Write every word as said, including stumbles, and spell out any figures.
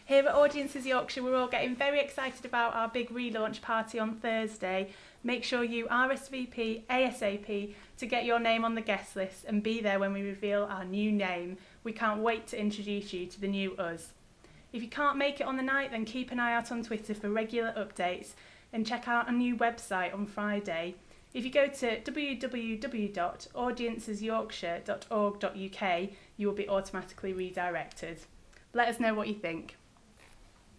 Here at Audiences Yorkshire, we're all getting very excited about our big relaunch party on Thursday. Make sure you R S V P ASAP to get your name on the guest list and be there when we reveal our new name. We can't wait to introduce you to the new us. If you can't make it on the night, then keep an eye out on Twitter for regular updates and check out our new website on Friday. If you go to w w w dot audiences yorkshire dot org dot u k, you will be automatically redirected. Let us know what you think.